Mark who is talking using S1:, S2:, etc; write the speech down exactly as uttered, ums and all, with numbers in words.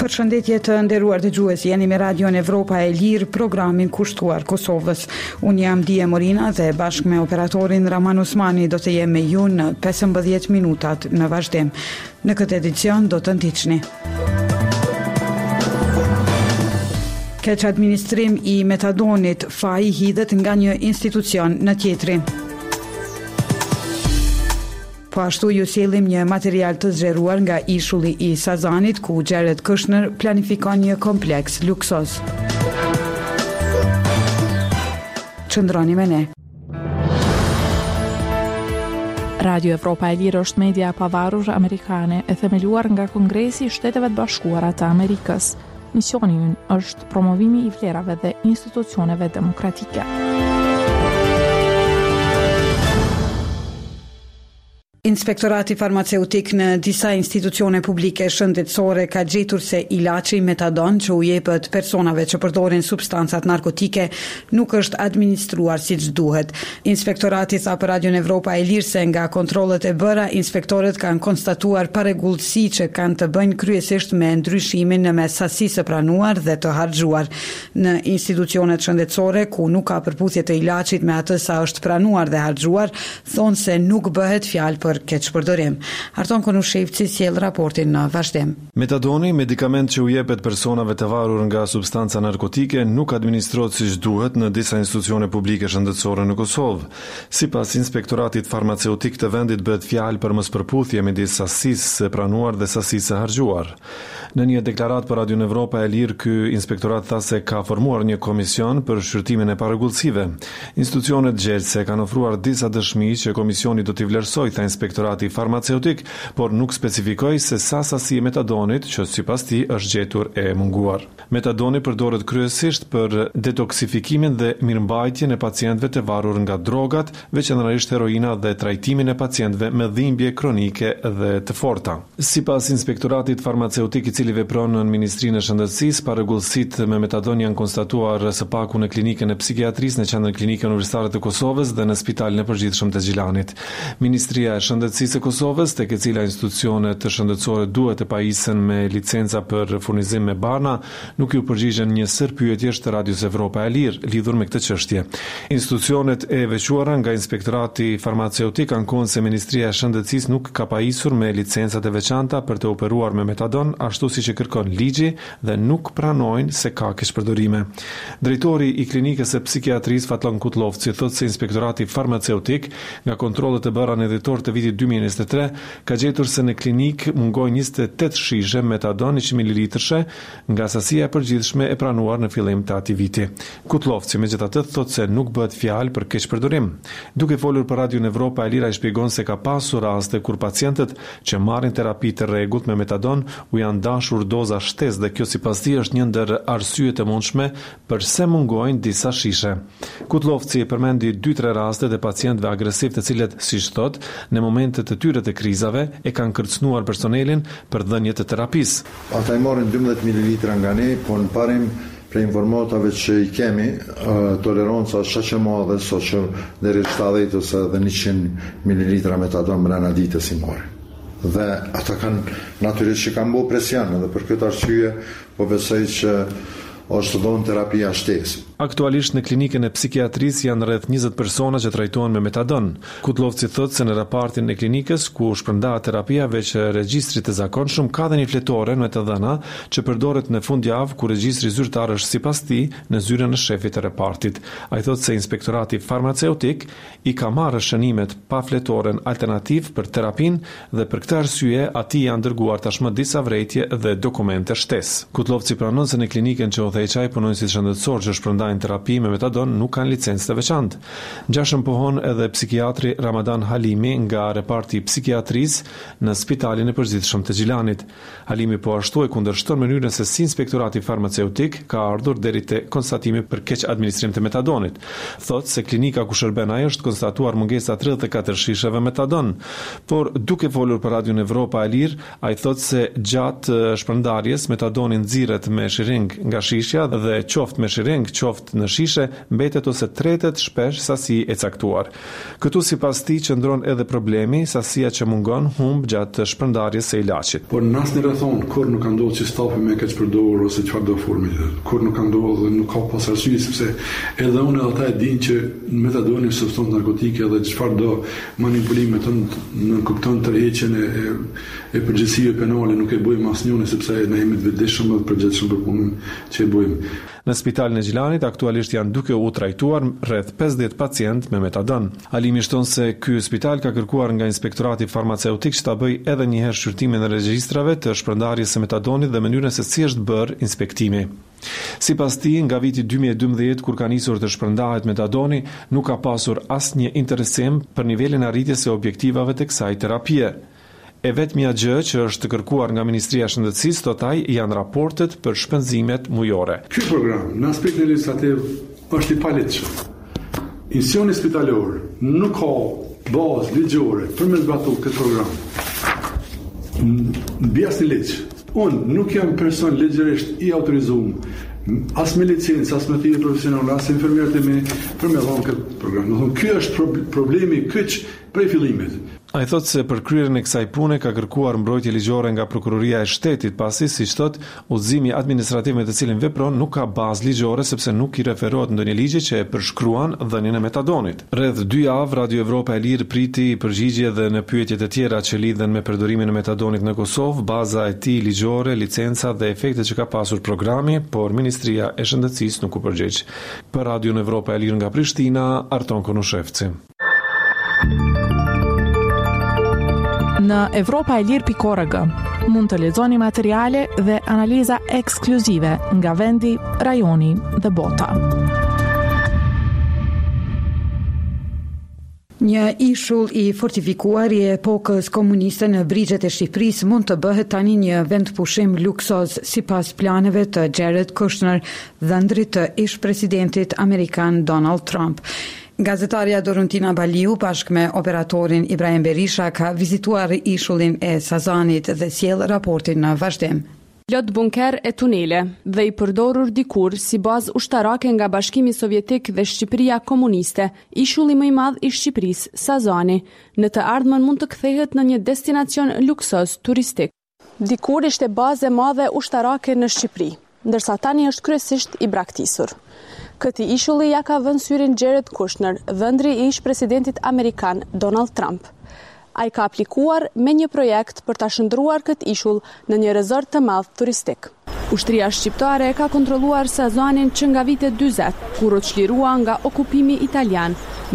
S1: Përshëndetje të nderuar dëgjues, jeni me Radion Evropa e Lirë, programin kushtuar Kosovës. Unë jam Dije Morina dhe bashkë me operatorin Raman Usmani do të jem me ju në pesëmbëdhjetë minutat në vazhdim. Në këtë edicion do të ndiqni. Keq administrim i metadonit, faji hidhet nga një institucion në tjetrin. Po ashtu ju sjellim një material të zgjeruar nga ishulli i Sazanit, ku Jared Kushner planifikon një kompleks luksos. Qëndroni me ne.
S2: Radio Evropa e Lirë është media e pavarur amerikane e themeluar nga Kongresi i Shteteve të Bashkuara të Amerikës. Misioni i ynë është promovimi i vlerave dhe institucioneve demokratike.
S1: Inspektorati farmaceutik në disa institucione publike shëndetësore ka gjetur se ilaçi metadon që u jepet personave që përdorin substancat narkotike nuk është administruar siç duhet. Inspektorati tha për Radion Evropa e Lirë se nga kontrollet e bëra, inspektorët kanë konstatuar paregullësi që kanë të bëjnë kryesisht me ndryshimin në mes sasisë së pranuar dhe të harxhuar. Në institucionet shëndetësore ku nuk ka përputhje të ilaçit me atë sa është pranuar dhe harxhuar, thonë se nuk bëhet fjalë për keq përdorim. Arton Konushevci sjell raportin në vazhdim.
S3: Metadoni, medikament që u jepet personave të varur nga substanca narkotike, nuk administrohet siç duhet në disa institucione publike shëndetësore në Kosovë. Sipas inspektoratit farmaceutik të vendit bëhet fjalë për mospërputhje midis sasisë së pranuar dhe sasisë së harxhuar. Në një deklaratë për Radion Evropa e Lirë, ky inspektorat tha se ka formuar një komision për shqyrtimin e paregullësive. Institucionet gjerëse kanë ofruar disa dëshmi që komisioni do t'i vlerësojë, tha inspektorati farmaceutik, por nuk specifikoi se sa sasi e metadonit që sipas tij është gjetur e munguar. Metadoni përdoret kryesisht për detoksifikimin dhe mirëmbajtjen e pacientëve të varur nga drogat, veçanërisht heroina, dhe trajtimin e pacientëve me dhimbje kronike dhe të forta. Sipas inspektoratit farmaceutik i cili vepron në Ministrinë e Shëndetësisë, paregullësitë me metadon janë konstatuar së paku në klinikën e psikiatrisë në Qendrën Klinike Universitare të Kosovës dhe në Spitalin e Përgjithshëm të Gjilanit. Ministria e Shëndetësisë e Kosovës, tek e cila institucionet shëndetësore duhet të pajisen me licenca për furnizim me barna, nuk ju përgjigjen një sër pyetjesh të Radios Evropa e Lirë lidhur me këtë çështje. Institucionet e veçuara nga inspektorati farmaceutik ankohen se Ministria e Shëndetësisë nuk ka pajisur me licencat e veçanta për të operuar me metadon, ashtu siç e kërkon ligji, dhe nuk pranojnë se ka keqpërdorime. Drejtori i klinikës së psikiatrisë Fatlon Kutlovci thotë se inspektorati farmaceutik nga kontrollet e bëra në dhjetor të vitit dy mijë e njëzet e tre ka gjetur se në klinik mungojnë njëzet e tetë shishe metadon njëqind mililitrëshe nga sasia e përgjithshme e pranuar në fillim të atij viti. Kutlovci megjithatë thotë se nuk bëhet fjalë për keqpërdorim. Duke folur për Radion Evropa e Lirë, ai shpjegon se ka pasur raste kur pacientët që marrin terapi të rregullt me metadon u janë dashur doza shtesë dhe kjo sipas tij është një ndër arsyet e mundshme pse mungojnë disa shishe. Kutlovci përmendi dy tre raste të pacientëve agresiv të cilët, siç thot, në momentet të tyre të krizave e kanë kërcënuar personelin për dhënje të terapisë.
S4: Ata i morën dymbëdhjetë mililitra nga ne, po në parim për informatave që i kemi, toleranca është që madhe, so që deri shtatëdhjetë ose edhe njëqind mililitra metadon brenda ditës i morën. Dhe ata kanë natyrisht që kanë bërë presion, dhe për këtë arsye po besoj që është dhënë terapia shtesë.
S3: Aktualisht në klinikën e psikiatrisë janë rreth njëzet persona që trajtohen me metadon. Kutlovci thotë se në raportin e klinikës ku shpërndahet terapia veç regjistrit të zakonshëm ka dhe një fletore me të dhëna që përdoret në fundjavë ku regjistri zyrtar është sipas tij në zyrën e shefit të repartit. Ai thotë se inspektorati farmaceutik i ka marrë shënimet pa fletoren alternativ për terapin dhe për këtë arsye atij janë dërguar tashmë disa vrejtje dhe dokumente shtesë. Kutlovci pranon se në klinikën që udhëheqaj punonësit shëndetësor që shpërndajnë terapi me metadon nuk kanë licencë të veçantë. Gjashëm pohon edhe psikiatri Ramadan Halimi nga reparti i psikiatrisë në Spitalin e Përgjithshëm të Gjilanit. Halimi po ashtu e kundërshton mënyrën se si inspektorati farmaceutik ka ardhur deri te konstatimi për keq administrim të metadonit. Thotë se klinika ku shërben ai është konstatuar mungesa tridhjetë e katër shisheve metadon, por duke folur për Radion Evropa e Lirë, ai thotë se gjatë shpërndarjes metadoni nxirret me shiring nga shishja dhe qoftë me shiring, qoftë qoftë në shishe, mbetet ose tretet shpesh sasi e caktuar. Këtu sipas tij qëndron edhe problemi, sasia që mungon humb gjatë shpërndarjes së ilaçit.
S5: Por në asnjë rrethon kur nuk ka ndodhur që stafi më keq përdorur ose çfarë do formë. Kur nuk ka ndodhur dhe nuk ka pas arsye sepse edhe unë edhe ata e dinë që metadoni është substancë narkotike dhe çfarë do manipulime të në kupton tërheqjen e, e, e përgjegjësive penale nuk e bëjmë asnjëri sepse ne jemi të vetëdijshëm dhe të përgjegjshëm për punën që e bëjmë.
S3: Në spitalin e Gjilanit aktualisht janë duke u trajtuar rreth pesëdhjetë pacient me metadon. Alimi shton se ky spital ka kërkuar nga inspektorati farmaceutik që ta bëjë edhe një herë shqyrtimin e regjistrave të shpërndarjes së metadonit dhe mënyrën se si është bërë inspektimi. Sipas tij, nga viti dy mijë e dymbëdhjetë kur ka nisur të shpërndahet metadoni, nuk ka pasur asnjë interesim për nivelin e arritjes së objektivave të kësaj terapie. E vetmja gjë që është kërkuar nga Ministria e Shëndetësisë totaj janë raportet për shpenzimet mujore.
S5: Ky program në aspektin legislativ është i paligjshëm. Institucioni spitalor nuk ka bazë ligjore për me zbatuar këtë program. Mbi asnjë ligj. Unë nuk jam person ligjërisht i autorizuar as me licencë, as me tjetër profesionale, as infermierët e mi për me dhënë këtë program. Do thonë, ky është problemi kyç prej fillimit.
S3: Ai thotë se për kryerjen e kësaj pune ka kërkuar mbrojtje ligjore nga Prokuroria e Shtetit, pasi siç thotë, udhëzimi administrativ me të cilin vepron nuk ka bazë ligjore sepse nuk i referohet ndonjë ligji që e përshkruan dhënien e metadonit. Rreth dy javë Radio Evropa e Lirë priti përgjigje dhe në pyetjet e tjera që lidhen me përdorimin e metadonit në Kosovë, baza e tij ligjore, licenca dhe efektet që ka pasur programi, por Ministria e Shëndetësisë nuk u përgjigj. Për Radio Evropa e Lirë nga Prishtina, Arton Konushevci.
S2: Në evropa e lirë pikë org mund të lexoni materiale dhe analiza ekskluzive nga vendi, rajoni dhe bota.
S1: Një ishull i fortifikuar i epokës komuniste në brigjet e Shqipërisë mund të bëhet tani një vendpushim luksoz sipas planeve të Jared Kushner, dhëndrit të ish-presidentit amerikan Donald Trump. Gazetarja Doruntina Baliu bashkë me operatorin Ibrahim Berisha ka vizituar ishullin e Sazanit dhe sjell raportin në vazhdim.
S6: Plot bunker e tunele dhe i përdorur dikur si bazë ushtarake nga Bashkimi Sovjetik dhe Shqipëria komuniste, ishulli më i madh i Shqipërisë, Sazani, në të ardhmen mund të kthehet në një destinacion luksoz turistik. Dikur ishte bazë e madhe ushtarake në Shqipëri, ndërsa tani është kryesisht i braktisur. Këti ishulli ja ka vënë syrin Jared Kushner, dhëndri i ish-presidentit amerikan Donald Trump. Ai ka aplikuar me një projekt për ta shndruar këtë ishull në një rezort të madh turistik. Ushtria shqiptare ka kontrolluar Sazanin që nga vitet dyzet, kur u çlirua nga okupimi italian,